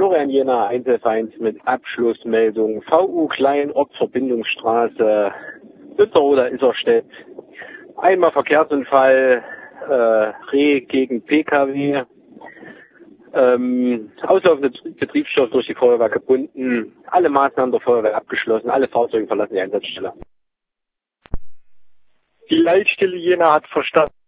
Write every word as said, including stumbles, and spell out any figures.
Florian Jena, Einzelvereins mit Abschlussmeldung V U Klein, Ortsverbindungsstraße, Bütterode, Isserstedt. Einmal Verkehrsunfall, äh, Reh gegen P K W. Ähm, auslaufende Betriebsstoff durch die Feuerwehr gebunden. Alle Maßnahmen der Feuerwehr abgeschlossen. Alle Fahrzeuge verlassen die Einsatzstelle. Die Leitstelle Jena hat verstanden.